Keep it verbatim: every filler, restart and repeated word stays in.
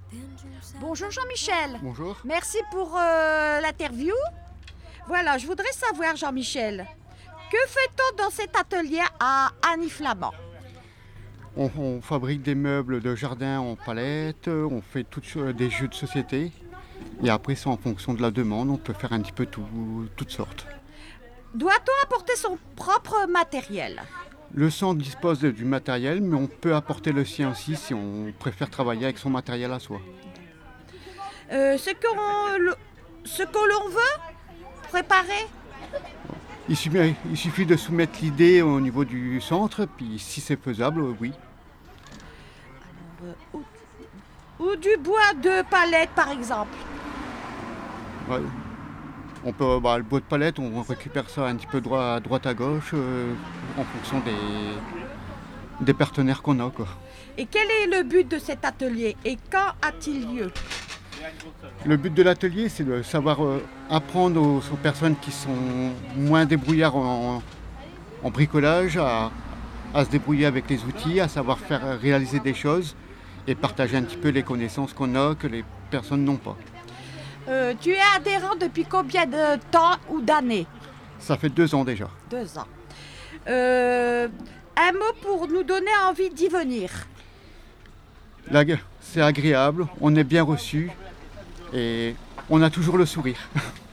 Bonjour Jean-Michel. Bonjour. Merci pour euh, l'interview. Voilà, je voudrais savoir Jean-Michel, que fait-on dans cet atelier à Annie-Flamand? On, on fabrique des meubles de jardin en palette, on fait toutes, des jeux de société. Et après, c'est en fonction de la demande, on peut faire un petit peu tout, toutes sortes. Doit-on apporter son propre matériel? Le centre dispose du matériel, mais on peut apporter le sien aussi si on préfère travailler avec son matériel à soi. Euh, ce qu'on ce que l'on veut préparer? Il suffit, il suffit de soumettre l'idée au niveau du centre, puis si c'est faisable, oui. Alors, euh, ou, ou du bois de palette par exemple. Ouais. On peut, bah, le bois de palette, on récupère ça un petit peu droit, à droite à gauche euh, en fonction des, des partenaires qu'on a, quoi. Et quel est le but de cet atelier et quand a-t-il lieu? Le but de l'atelier, c'est de savoir euh, apprendre aux, aux personnes qui sont moins débrouillards en, en bricolage à, à se débrouiller avec les outils, à savoir faire réaliser des choses et partager un petit peu les connaissances qu'on a que les personnes n'ont pas. Euh, tu es adhérent depuis combien de temps ou d'années? Ça fait deux ans déjà. Deux ans. Euh, un mot pour nous donner envie d'y venir. Là, c'est agréable, on est bien reçu et on a toujours le sourire.